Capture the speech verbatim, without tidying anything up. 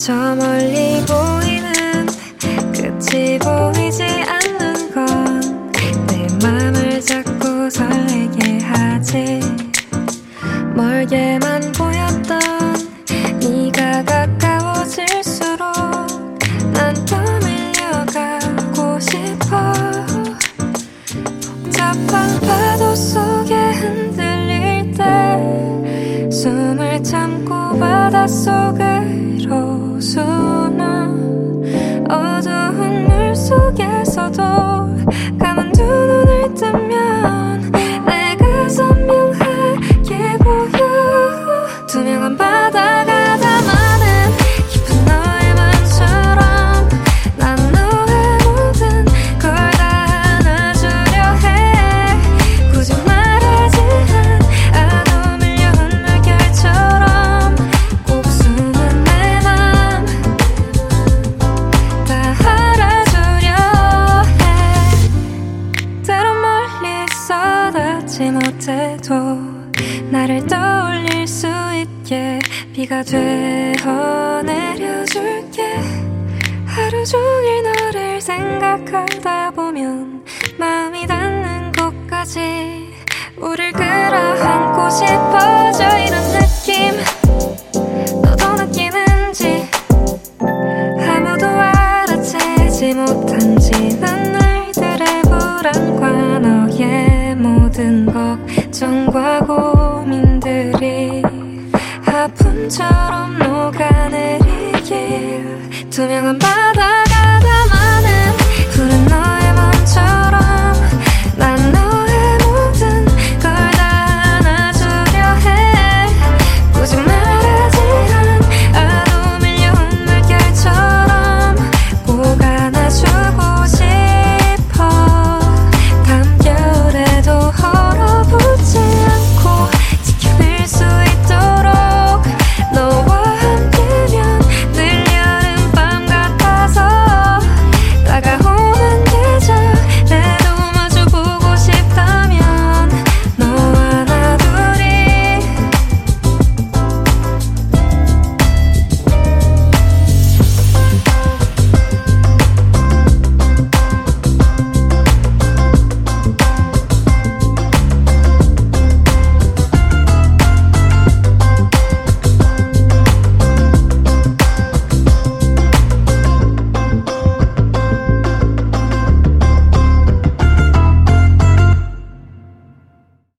저 멀리 보이는 끝이 보이지 않는 건 내 맘을 자꾸 설레게 하지. 멀게만 보였던 네가 가까워질수록 난 더 밀려가고 싶어. 복잡한 파도 속에 흔들릴 때 숨을 참고 바닷속으로 숨어. 어두운 물 속에서도 감은 두 눈을 뜨면 내가 선명하게 보여. 투명한 바다가 담아낸 깊은 너의 맘처럼 난 너의 모든 걸 다 안아주려 해. 굳이 말하지 않아도 밀려온 물결처럼 꼭 숨은 내 맘 다 알아주려 해. 때론 멀리서 닿지 못해도 나를 떠올릴 수 있게 비가 되어 내려줄게. 하루 종일 너를 생각하다 보면 마음이 닿는 곳까지 우릴 끌어안고 싶어져. 이런 느낌 너도 느끼는지 아무도 알아채지 못한 지난 날들의 불안과 너의 모든 걱정과 고민들이 아픔처럼 녹아내리길. 투명한 밤